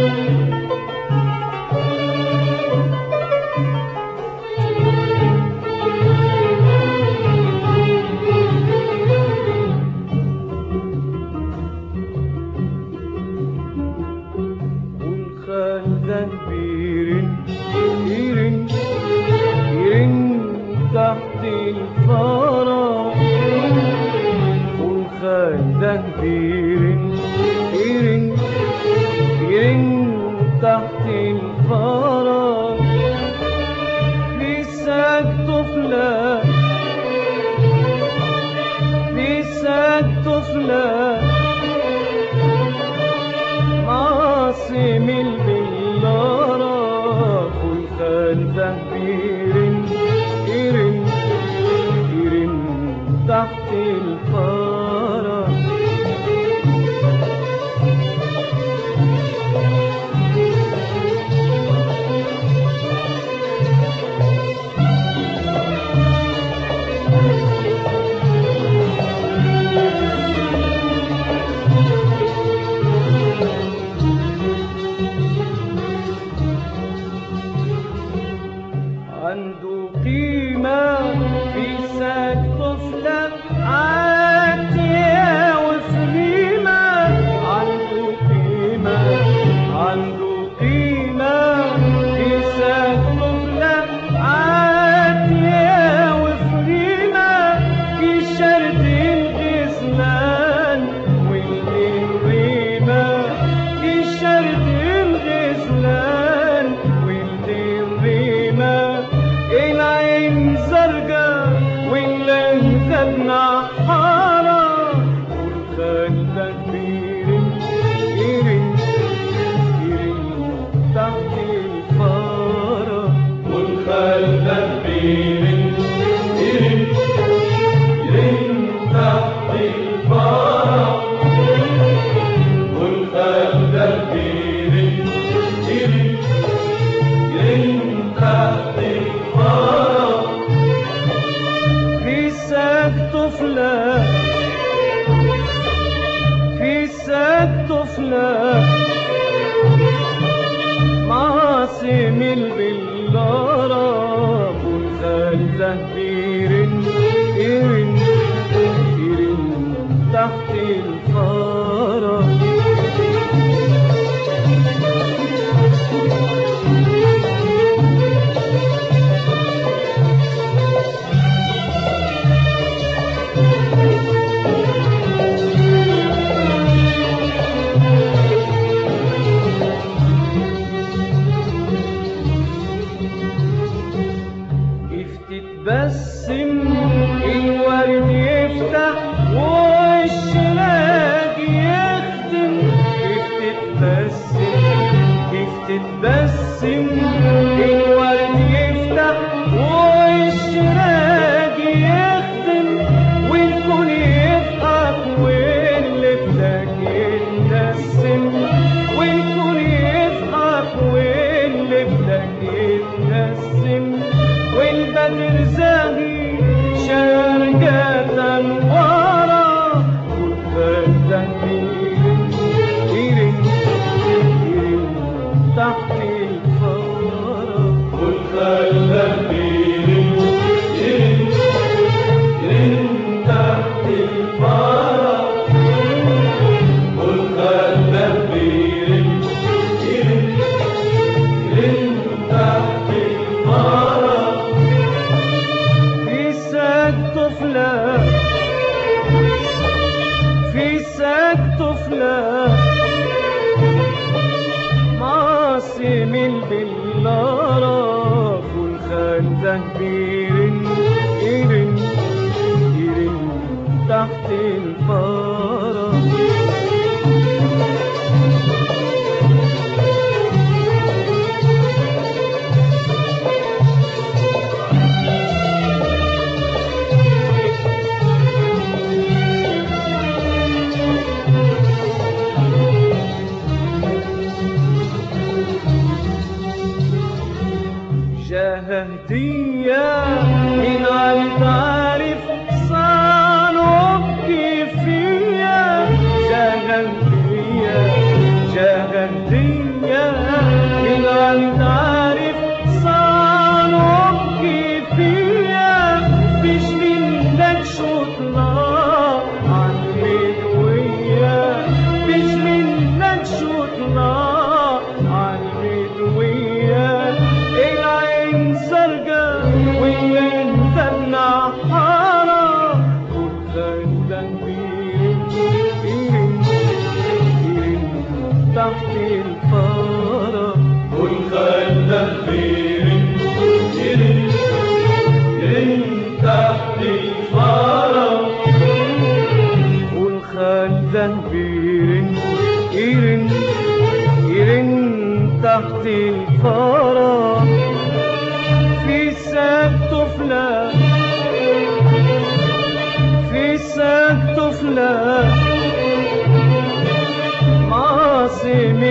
تحت الفرح والخدة بيرن بيرن بيرن تحت الفرح لساك طفلة لساك طفلة عاصم البلارة والخدة بيرن بيرن بيرن تحت الفرح عنده قيمة في ساك طفلة عاتية وسليمة عنده قيمة عنده قيمة في ساك طفلة عاتية وسليمة في شرد الغزلان والريمة في شرد الغزلان والريمة العين زرقا واللهفة بنحارة والخدة بيرن بيرن بيرن تحت الفرح والخدة بيرن بيرن بيرن تحت الفرح والخدة بيرن بيرن بيرن تحت في ساك طفلة في ساك طفلة معاصم البلارة والخدة بيرن بيرن بيرن تحت الفرح تتبسم الورد يفتح والشراق يختم كيف تتبسم كيف تتبسم الورد يفتح والشراق يختم والكون يضحك واللي بدك يتنسم والكون يضحك واللي بدك يتنسم والبدر زاهي شارقة ورا والخدة بيرن بيرن بيرن تحت الفرح والخدة بيرن بيرن بيرن تحت الفرح والخدة بيرن بيرن بيرن تحت الفرح في ساك طفلة معاصم البلارة والخدة بيرن بيرن بيرن تحت الفرح هدية من عالتعرف صانوك كيفية جهدية جهدية تحت الفرح والخلة بيرن يرن يرن تحت الفرح والخلة بيرن يرن يرن تحت الفرح في ساق طفلة في ساق طفلة معاصم